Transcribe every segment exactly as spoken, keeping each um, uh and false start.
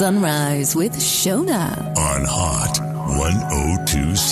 Sunrise with Shona on Hot one oh two point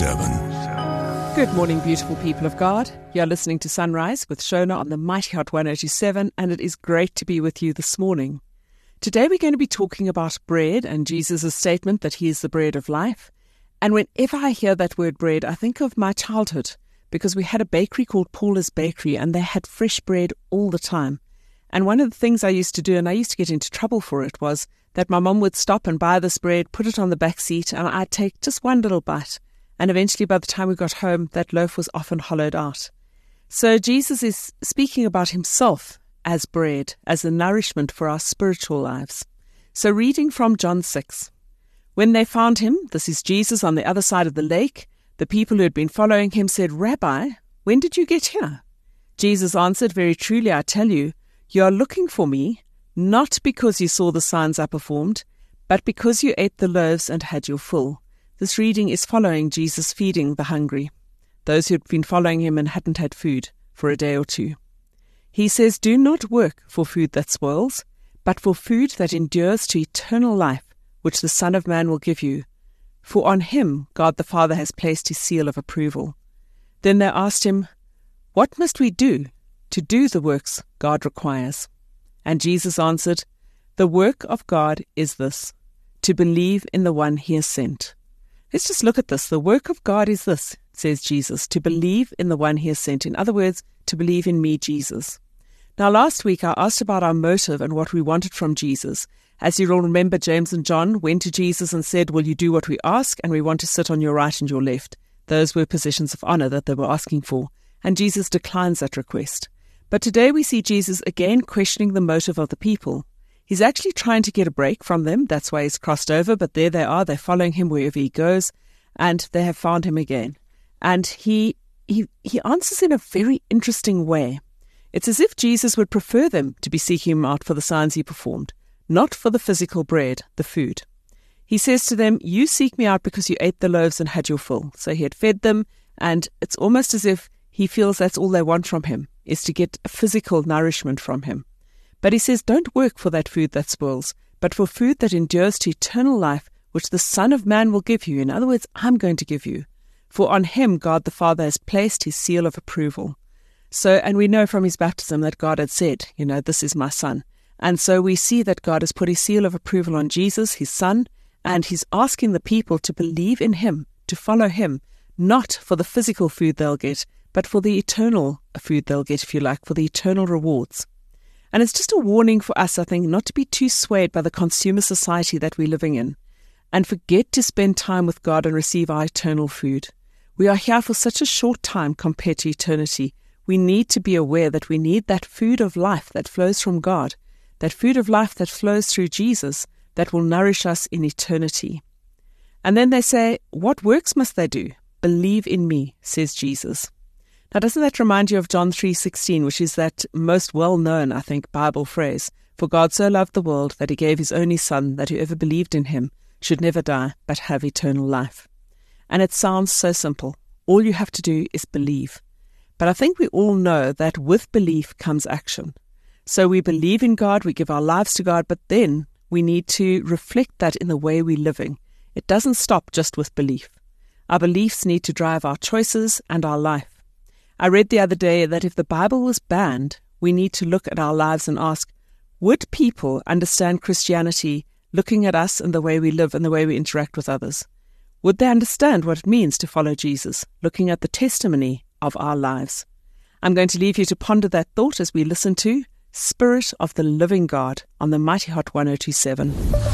seven. Good morning, beautiful people of God. You're listening to Sunrise with Shona on the Mighty Hot one oh two point seven, and it is great to be with you this morning. Today we're going to be talking about bread and Jesus' statement that he is the bread of life. And whenever I hear that word bread, I think of my childhood, because we had a bakery called Paula's Bakery, and they had fresh bread all the time. And one of the things I used to do, and I used to get into trouble for it, was that my mum would stop and buy this bread, put it on the back seat, and I'd take just one little bite. And eventually, by the time we got home, that loaf was often hollowed out. So Jesus is speaking about himself as bread, as the nourishment for our spiritual lives. So reading from John six. When they found him, this is Jesus on the other side of the lake, the people who had been following him said, "Rabbi, when did you get here?" Jesus answered, "Very truly, I tell you, you are looking for me, not because you saw the signs I performed, but because you ate the loaves and had your fill." This reading is following Jesus feeding the hungry, those who had been following him and hadn't had food for a day or two. He says, "Do not work for food that spoils, but for food that endures to eternal life, which the Son of Man will give you. For on him God the Father has placed his seal of approval." Then they asked him, "What must we do to do the works God requires?" And Jesus answered, "The work of God is this, to believe in the one he has sent." Let's just look at this. The work of God is this, says Jesus, to believe in the one he has sent. In other words, to believe in me, Jesus. Now, last week I asked about our motive and what we wanted from Jesus. As you all remember, James and John went to Jesus and said, "Will you do what we ask? And we want to sit on your right and your left." Those were positions of honor that they were asking for. And Jesus declines that request. But today we see Jesus again questioning the motive of the people. He's actually trying to get a break from them. That's why he's crossed over. But there they are. They're following him wherever he goes. And they have found him again. And he he he answers in a very interesting way. It's as if Jesus would prefer them to be seeking him out for the signs he performed, not for the physical bread, the food. He says to them, "You seek me out because you ate the loaves and had your fill." So he had fed them. And it's almost as if he feels that's all they want from him, is to get a physical nourishment from him. But he says, don't work for that food that spoils, but for food that endures to eternal life, which the Son of Man will give you. In other words, I'm going to give you. For on him God the Father has placed his seal of approval. So, and we know from his baptism that God had said, you know, this is my Son. And so we see that God has put his seal of approval on Jesus, his Son, and he's asking the people to believe in him, to follow him, not for the physical food they'll get, but for the eternal food they'll get, if you like, for the eternal rewards. And it's just a warning for us, I think, not to be too swayed by the consumer society that we're living in and forget to spend time with God and receive our eternal food. We are here for such a short time compared to eternity. We need to be aware that we need that food of life that flows from God, that food of life that flows through Jesus that will nourish us in eternity. And then they say, what works must they do? Believe in me, says Jesus. Now, doesn't that remind you of John three sixteen, which is that most well-known, I think, Bible phrase, "For God so loved the world that he gave his only Son, that whoever believed in him should never die, but have eternal life." And it sounds so simple. All you have to do is believe. But I think we all know that with belief comes action. So we believe in God, we give our lives to God, but then we need to reflect that in the way we're living. It doesn't stop just with belief. Our beliefs need to drive our choices and our life. I read the other day that if the Bible was banned, we need to look at our lives and ask, would people understand Christianity looking at us and the way we live and the way we interact with others? Would they understand what it means to follow Jesus, looking at the testimony of our lives? I'm going to leave you to ponder that thought as we listen to Spirit of the Living God on the Mighty Hot one oh two point seven.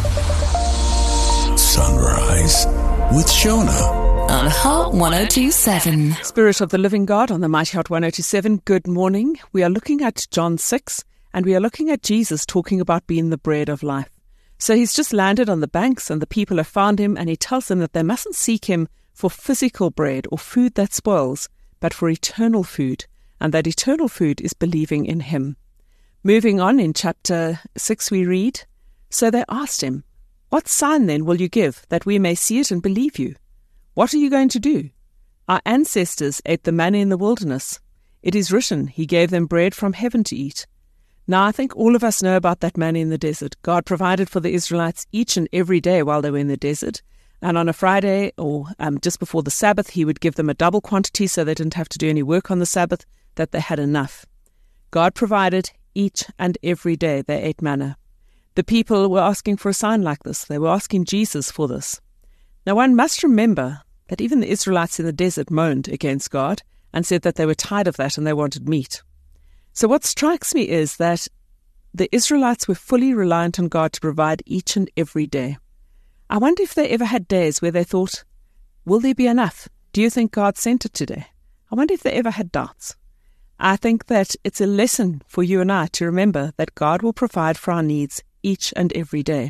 Sunrise with Shona on Hot one oh two point seven. Spirit of the Living God on the Mighty Hot one oh two point seven. Good morning. We are looking at John six, and we are looking at Jesus talking about being the bread of life. So he's just landed on the banks, and the people have found him, and he tells them that they mustn't seek him for physical bread or food that spoils, but for eternal food, and that eternal food is believing in him. Moving on in chapter six, we read, "So they asked him, 'What sign then will you give, that we may see it and believe you? What are you going to do? Our ancestors ate the manna in the wilderness. It is written, he gave them bread from heaven to eat.' Now, I think all of us know about that manna in the desert. God provided for the Israelites each and every day while they were in the desert. And on a Friday or um, just before the Sabbath, he would give them a double quantity so they didn't have to do any work on the Sabbath, that they had enough. God provided each and every day they ate manna. The people were asking for a sign like this. They were asking Jesus for this. Now, one must remember that even the Israelites in the desert moaned against God and said that they were tired of that and they wanted meat. So what strikes me is that the Israelites were fully reliant on God to provide each and every day. I wonder if they ever had days where they thought, will there be enough? Do you think God sent it today? I wonder if they ever had doubts. I think that it's a lesson for you and I to remember that God will provide for our needs each and every day.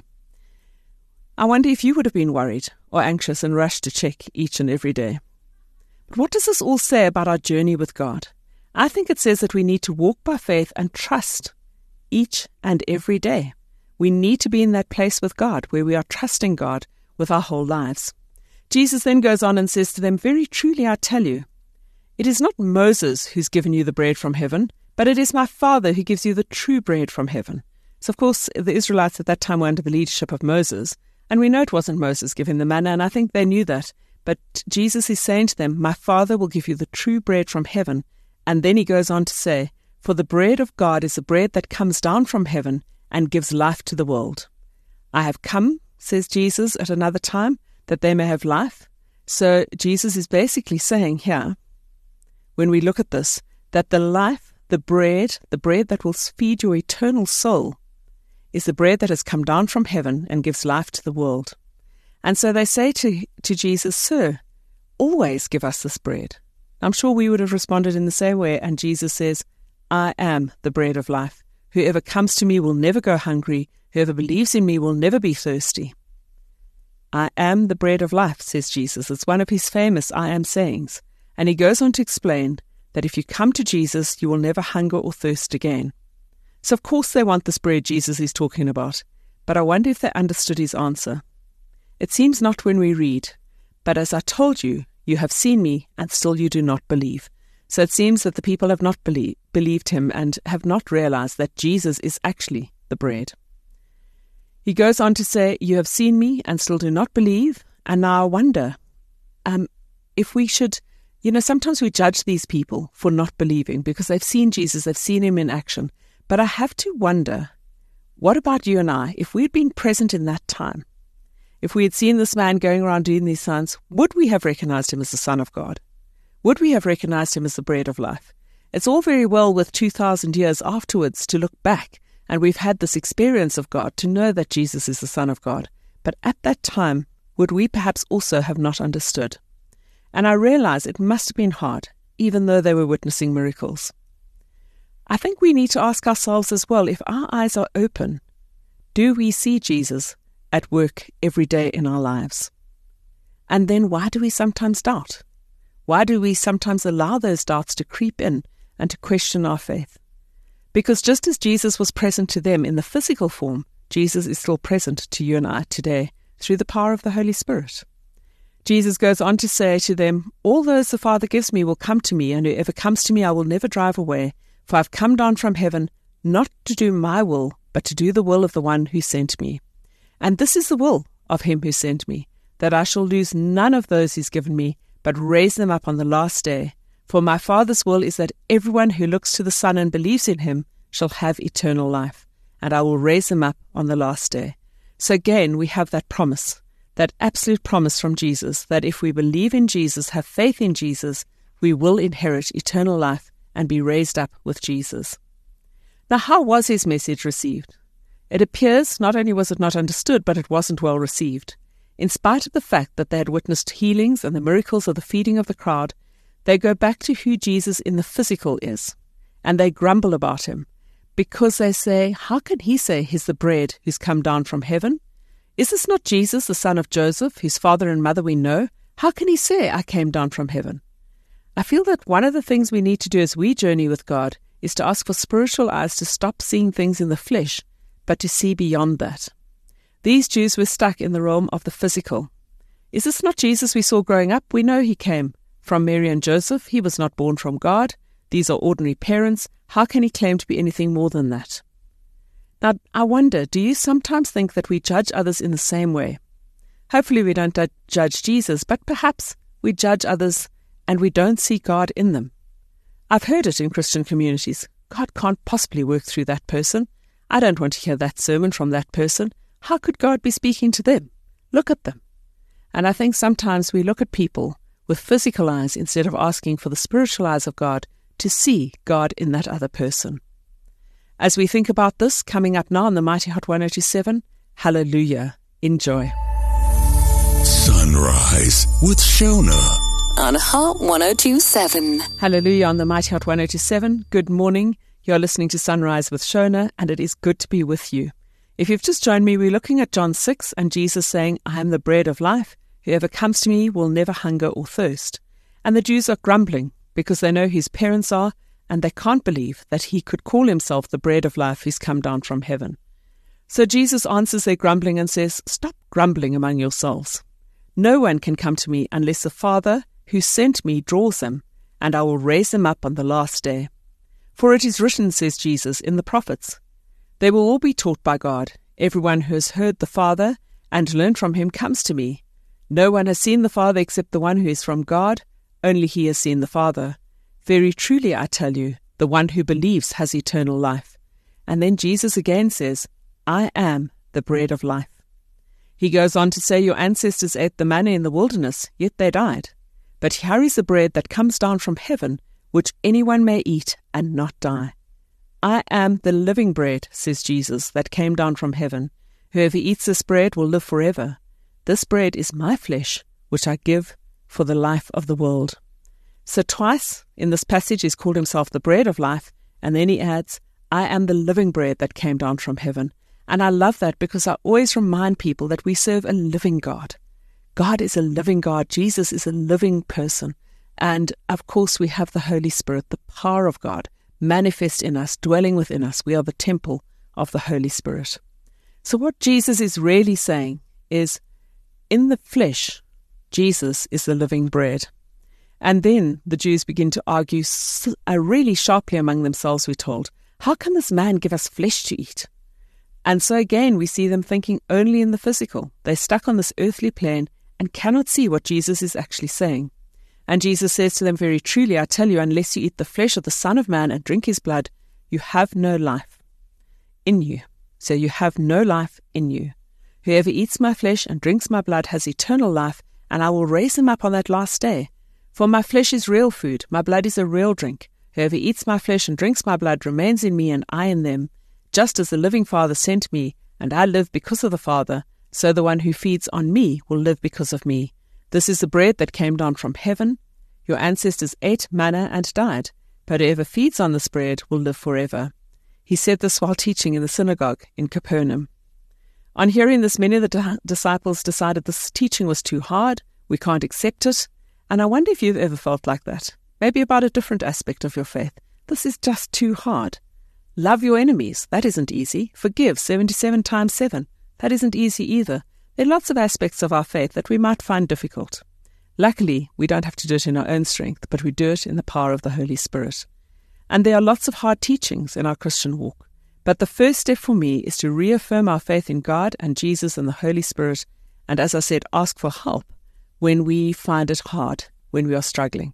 I wonder if you would have been worried or anxious and rushed to check each and every day. But what does this all say about our journey with God? I think it says that we need to walk by faith and trust each and every day. We need to be in that place with God where we are trusting God with our whole lives. Jesus then goes on and says to them, very truly I tell you, it is not Moses who's given you the bread from heaven, but it is my Father who gives you the true bread from heaven. So, of course, the Israelites at that time were under the leadership of Moses, and we know it wasn't Moses giving the manna, and I think they knew that. But Jesus is saying to them, my Father will give you the true bread from heaven. And then he goes on to say, for the bread of God is the bread that comes down from heaven and gives life to the world. I have come, says Jesus at another time, that they may have life. So Jesus is basically saying here, when we look at this, that the life, the bread, the bread that will feed your eternal soul, is the bread that has come down from heaven and gives life to the world. And so they say to, to Jesus, Sir, always give us this bread. I'm sure we would have responded in the same way, and Jesus says, I am the bread of life. Whoever comes to me will never go hungry. Whoever believes in me will never be thirsty. I am the bread of life, says Jesus. It's one of his famous I am sayings. And he goes on to explain that if you come to Jesus, you will never hunger or thirst again. So of course they want this bread Jesus is talking about, but I wonder if they understood his answer. It seems not when we read, but as I told you, you have seen me, and still you do not believe. So it seems that the people have not believe, believed him and have not realized that Jesus is actually the bread. He goes on to say, you have seen me and still do not believe. And now I wonder um, if we should, you know, sometimes we judge these people for not believing because they've seen Jesus, they've seen him in action. But I have to wonder, what about you and I, if we'd been present in that time? If we had seen this man going around doing these signs, would we have recognized him as the Son of God? Would we have recognized him as the bread of life? It's all very well with two thousand years afterwards to look back, and we've had this experience of God to know that Jesus is the Son of God. But at that time, would we perhaps also have not understood? And I realize it must have been hard, even though they were witnessing miracles. I think we need to ask ourselves as well, if our eyes are open, do we see Jesus at work every day in our lives? And then why do we sometimes doubt? Why do we sometimes allow those doubts to creep in and to question our faith? Because just as Jesus was present to them in the physical form, Jesus is still present to you and I today through the power of the Holy Spirit. Jesus goes on to say to them, all those the Father gives me will come to me, and whoever comes to me I will never drive away. For I've come down from heaven not to do my will, but to do the will of the one who sent me. And this is the will of him who sent me, that I shall lose none of those he's given me, but raise them up on the last day. For my Father's will is that everyone who looks to the Son and believes in him shall have eternal life, and I will raise them up on the last day. So again, we have that promise, that absolute promise from Jesus, that if we believe in Jesus, have faith in Jesus, we will inherit eternal life and be raised up with Jesus. Now, how was his message received? It appears not only was it not understood, but it wasn't well received. In spite of the fact that they had witnessed healings and the miracles of the feeding of the crowd, they go back to who Jesus in the physical is, and they grumble about him, because they say, how can he say he's the bread who's come down from heaven? Is this not Jesus, the son of Joseph, whose father and mother we know? How can he say, I came down from heaven? I feel that one of the things we need to do as we journey with God is to ask for spiritual eyes to stop seeing things in the flesh, but to see beyond that. These Jews were stuck in the realm of the physical. Is this not Jesus we saw growing up? We know he came from Mary and Joseph. He was not born from God. These are ordinary parents. How can he claim to be anything more than that? Now, I wonder, do you sometimes think that we judge others in the same way? Hopefully we don't judge Jesus, but perhaps we judge others and we don't see God in them. I've heard it in Christian communities. God can't possibly work through that person. I don't want to hear that sermon from that person. How could God be speaking to them? Look at them. And I think sometimes we look at people with physical eyes instead of asking for the spiritual eyes of God to see God in that other person. As we think about this, coming up now on the Mighty Hot one oh two seven, hallelujah. Enjoy. Sunrise with Shona. On Hot one oh two seven. Hallelujah on the Mighty Hot one oh two seven. Good morning. You're listening to Sunrise with Shona, and it is good to be with you. If you've just joined me, we're looking at John six and Jesus saying, I am the bread of life. Whoever comes to me will never hunger or thirst. And the Jews are grumbling because they know whose parents are, and they can't believe that he could call himself the bread of life who's come down from heaven. So Jesus answers their grumbling and says, stop grumbling among yourselves. No one can come to me unless the Father who sent me draws them, and I will raise them up on the last day. For it is written, says Jesus, in the prophets, they will all be taught by God. Everyone who has heard the Father and learned from him comes to me. No one has seen the Father except the one who is from God. Only he has seen the Father. Very truly I tell you, the one who believes has eternal life. And then Jesus again says, I am the bread of life. He goes on to say, your ancestors ate the manna in the wilderness, yet they died. But here is the bread that comes down from heaven, which anyone may eat and not die. I am the living bread, says Jesus, that came down from heaven. Whoever eats this bread will live forever. This bread is my flesh, which I give for the life of the world. So twice in this passage he's called himself the bread of life, and then he adds, I am the living bread that came down from heaven. And I love that because I always remind people that we serve a living God. God is a living God. Jesus is a living person. And of course we have the Holy Spirit, the power of God, manifest in us, dwelling within us. We are the temple of the Holy Spirit. So what Jesus is really saying is, in the flesh, Jesus is the living bread. And then the Jews begin to argue uh, really sharply among themselves, we're told. How can this man give us flesh to eat? And so again, we see them thinking only in the physical. They're stuck on this earthly plane and cannot see what Jesus is actually saying. And Jesus says to them, very truly, I tell you, unless you eat the flesh of the Son of Man and drink his blood, you have no life in you. So you have no life in you. Whoever eats my flesh and drinks my blood has eternal life, and I will raise him up on that last day. For my flesh is real food, my blood is a real drink. Whoever eats my flesh and drinks my blood remains in me and I in them. Just as the living Father sent me, and I live because of the Father, so the one who feeds on me will live because of me. This is the bread that came down from heaven. Your ancestors ate manna and died, but whoever feeds on this bread will live forever. He said this while teaching in the synagogue in Capernaum. On hearing this, many of the di- disciples decided this teaching was too hard, we can't accept it, and I wonder if you've ever felt like that, maybe about a different aspect of your faith. This is just too hard. Love your enemies, that isn't easy. Forgive seventy-seven times seven, that isn't easy either. There are lots of aspects of our faith that we might find difficult. Luckily, we don't have to do it in our own strength, but we do it in the power of the Holy Spirit. And there are lots of hard teachings in our Christian walk. But the first step for me is to reaffirm our faith in God and Jesus and the Holy Spirit, and as I said, ask for help when we find it hard, when we are struggling.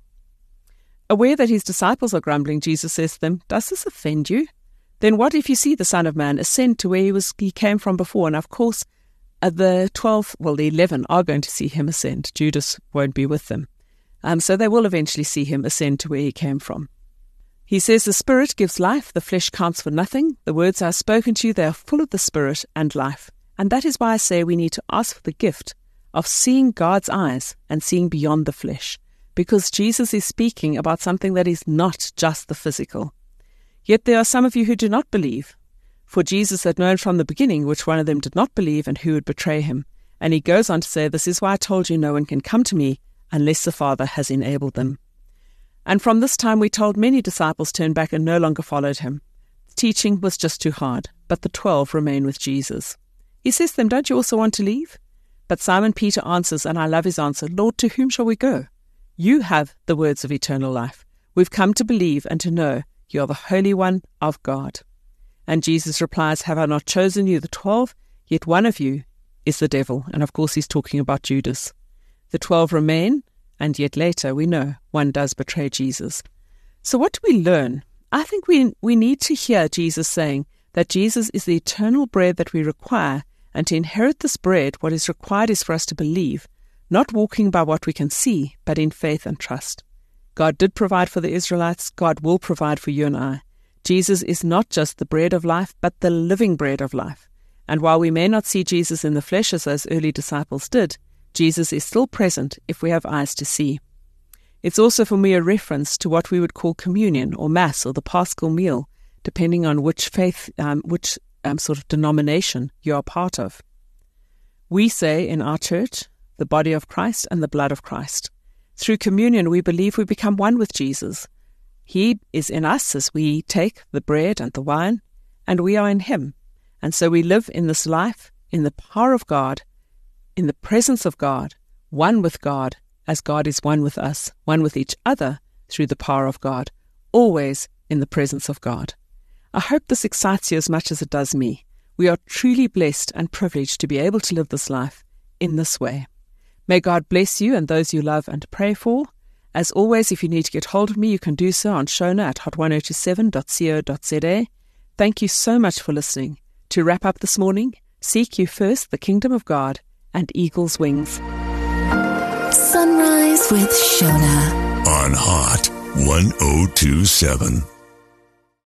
Aware that his disciples are grumbling, Jesus says to them, does this offend you? Then what if you see the Son of Man ascend to where he was he came from before? And of course, uh, the twelve, well, the eleven are going to see him ascend. Judas won't be with them. Um, so they will eventually see him ascend to where he came from. He says, the Spirit gives life, the flesh counts for nothing. The words I have spoken to you, they are full of the Spirit and life. And that is why I say we need to ask for the gift of seeing God's eyes and seeing beyond the flesh, because Jesus is speaking about something that is not just the physical. Yet there are some of you who do not believe, for Jesus had known from the beginning which one of them did not believe and who would betray him. And he goes on to say, this is why I told you no one can come to me unless the Father has enabled them. And from this time we told many disciples turned back and no longer followed him. The teaching was just too hard, but the twelve remain with Jesus. He says to them, don't you also want to leave? But Simon Peter answers, and I love his answer, Lord, to whom shall we go? You have the words of eternal life. We've come to believe and to know You are the Holy One of God. And Jesus replies, have I not chosen you, the twelve? Yet one of you is the devil. And of course, he's talking about Judas. The twelve remain, and yet later we know one does betray Jesus. So what do we learn? I think we, we need to hear Jesus saying that Jesus is the eternal bread that we require, and to inherit this bread, what is required is for us to believe, not walking by what we can see, but in faith and trust. God did provide for the Israelites. God will provide for you and I. Jesus is not just the bread of life, but the living bread of life. And while we may not see Jesus in the flesh as those early disciples did, Jesus is still present if we have eyes to see. It's also for me a reference to what we would call communion or Mass or the Paschal meal, depending on which faith, um, which um, sort of denomination you are part of. We say in our church, the body of Christ and the blood of Christ. Through communion, we believe we become one with Jesus. He is in us as we take the bread and the wine, and we are in Him. And so we live in this life, in the power of God, in the presence of God, one with God, as God is one with us, one with each other through the power of God, always in the presence of God. I hope this excites you as much as it does me. We are truly blessed and privileged to be able to live this life in this way. May God bless you and those you love and pray for. As always, if you need to get hold of me, you can do so on Shona at hot one oh two seven dot co dot za. Thank you so much for listening. To wrap up this morning, seek you first the kingdom of God and eagle's wings. Sunrise with Shona On Hot one oh two seven.